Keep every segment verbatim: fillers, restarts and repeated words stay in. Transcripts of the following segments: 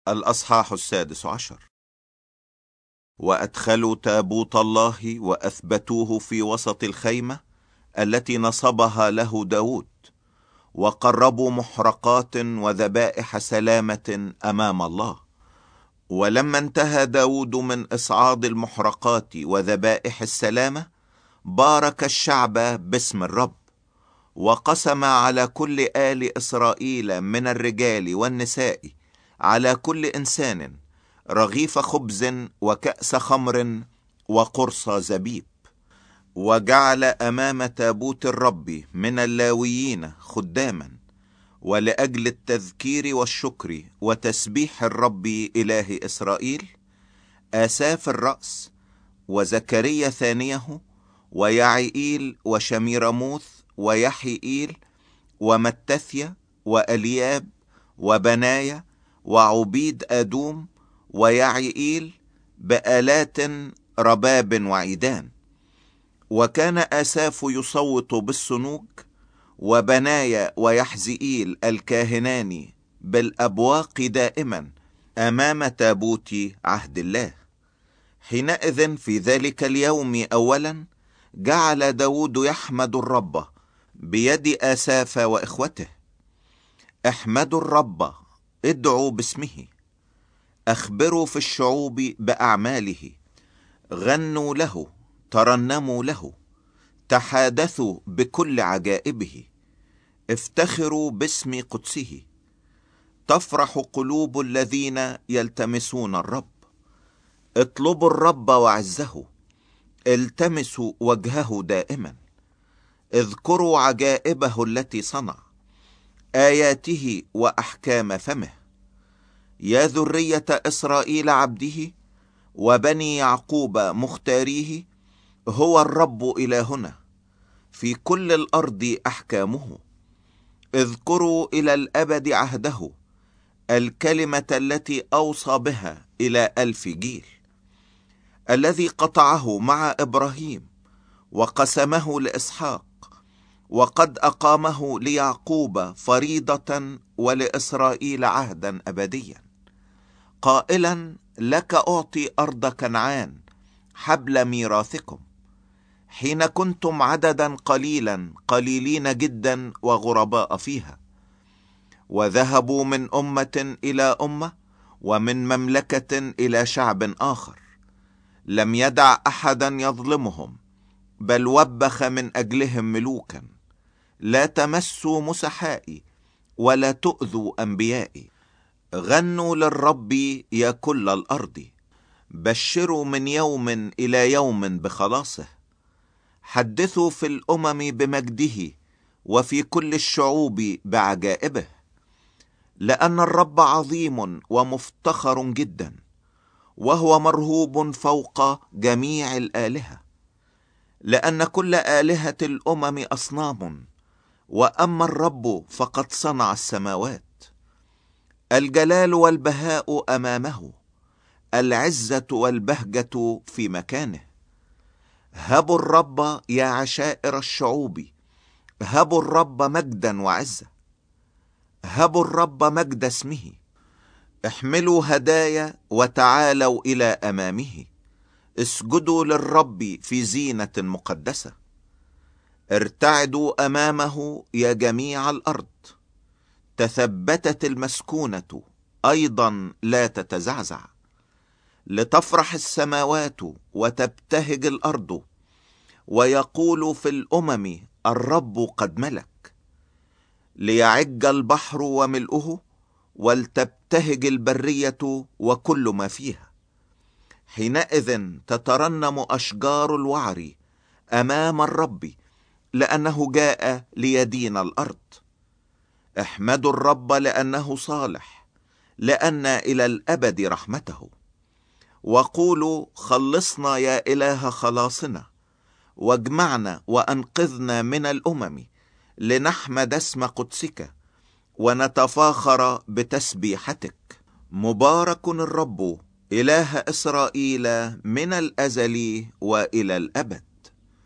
الأصحاح السادس عشر. وأدخلوا تابوت الله وأثبتوه في وسط الخيمة التي نصبها له داود، وقربوا محرقات وذبائح سلامة أمام الله. ولما انتهى داود من إصعاد المحرقات وذبائح السلامة، بارك الشعب باسم الرب، وقسم على كل آل إسرائيل من الرجال والنساء على كل إنسان رغيف خبز وكأس خمر وقرص زبيب. وجعل أمام تابوت الرب من اللاويين خداما، ولأجل التذكير والشكر وتسبيح الرب إله إسرائيل، آساف الرأس وزكريا ثانيه ويعيئيل وشميرموث ويحيئيل ومتثيا وألياب وبنايا وعبيد أدوم ويعيئيل بآلات رباب وعيدان. وكان آساف يصوت بالصنوج، وبنايا ويحزئيل الكاهنان بالأبواق دائما أمام تابوت عهد الله. حينئذ في ذلك اليوم أولا جعل داود يحمد الرب بيد آساف وإخوته. احمدوا الرب، ادعوا باسمه، أخبروا في الشعوب بأعماله، غنوا له، ترنموا له، تحادثوا بكل عجائبه، افتخروا باسم قدسه. تفرح قلوب الذين يلتمسون الرب. اطلبوا الرب وعزه، التمسوا وجهه دائما. اذكروا عجائبه التي صنع، آياته وأحكام فمه. يا ذرية إسرائيل عبده، وبني يعقوب مختاريه، هو الرب إلهنا، في كل الأرض أحكامه. اذكروا إلى الأبد عهده، الكلمة التي أوصى بها إلى ألف جيل، الذي قطعه مع إبراهيم وقسمه لإسحاق، وقد أقامه ليعقوب فريضة ولإسرائيل عهدا أبديا، قائلا: لك أعطي أرض كنعان حبل ميراثكم، حين كنتم عددا قليلا قليلين جدا وغرباء فيها. وذهبوا من أمة إلى أمة، ومن مملكة إلى شعب آخر، لم يدع أحدا يظلمهم، بل وبخ من أجلهم ملوكا. لا تمسوا مسحائي، ولا تؤذوا أنبيائي. غنوا للرب يا كل الأرض، بشروا من يوم إلى يوم بخلاصه. حدثوا في الأمم بمجده، وفي كل الشعوب بعجائبه. لأن الرب عظيم ومفتخر جدا، وهو مرهوب فوق جميع الآلهة. لأن كل آلهة الأمم أصنام، وأما الرب فقد صنع السماوات. الجلال والبهاء أمامه، العزة والبهجة في مكانه. هبوا الرب يا عشائر الشعوب، هبوا الرب مجدا وعزة. هبوا الرب مجد اسمه. احملوا هدايا وتعالوا إلى أمامه. اسجدوا للرب في زينة مقدسة. ارتعدوا أمامه يا جميع الأرض. تثبتت المسكونة، أيضا لا تتزعزع. لتفرح السماوات وتبتهج الأرض، ويقول في الأمم: الرب قد ملك. ليعج البحر وملؤه، ولتبتهج البرية وكل ما فيها. حينئذ تترنم أشجار الوعر أمام الرب، لأنه جاء ليدين الأرض. احمدوا الرب لأنه صالح، لأن إلى الأبد رحمته. وقولوا: خلصنا يا إله خلاصنا، واجمعنا وأنقذنا من الأمم، لنحمد اسم قدسك ونتفاخر بتسبيحتك. مبارك الرب إله إسرائيل من الأزل وإلى الأبد.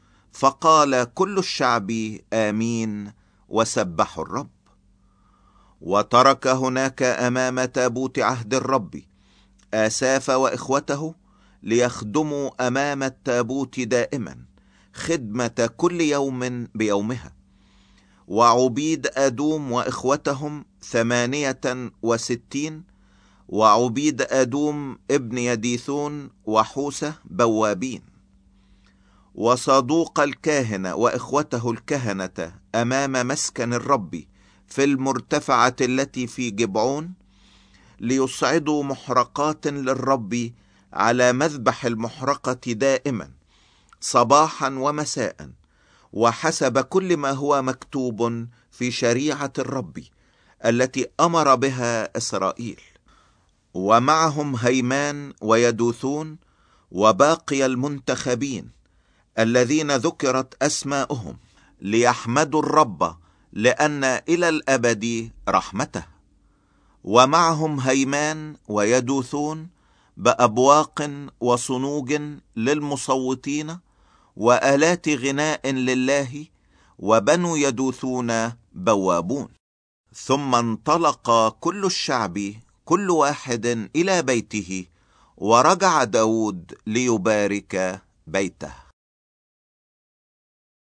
فقال كل الشعب آمين، وسبحوا الرب. وترك هناك أمام تابوت عهد الرب آساف وإخوته ليخدموا أمام التابوت دائما خدمة كل يوم بيومها. وعبيد أدوم وإخوتهم ثمانية وستين، وعبيد أدوم ابن يديثون وحوسة بوابين. وصدوق الكاهنة وإخوته الكهنة أمام مسكن الرب في المرتفعة التي في جبعون ليصعدوا محرقات للرب على مذبح المحرقة دائما صباحا ومساء، وحسب كل ما هو مكتوب في شريعة الرب التي أمر بها إسرائيل. ومعهم هيمان ويدوثون وباقي المنتخبين الذين ذكرت أسماؤهم ليحمدوا الرب لأن إلى الأبد رحمته. ومعهم هيمان ويدوثون بأبواق وصنوج للمصوتين وآلات غناء لله، وبنو يدوثون بوابون. ثم انطلق كل الشعب كل واحد إلى بيته، ورجع داود ليبارك بيته.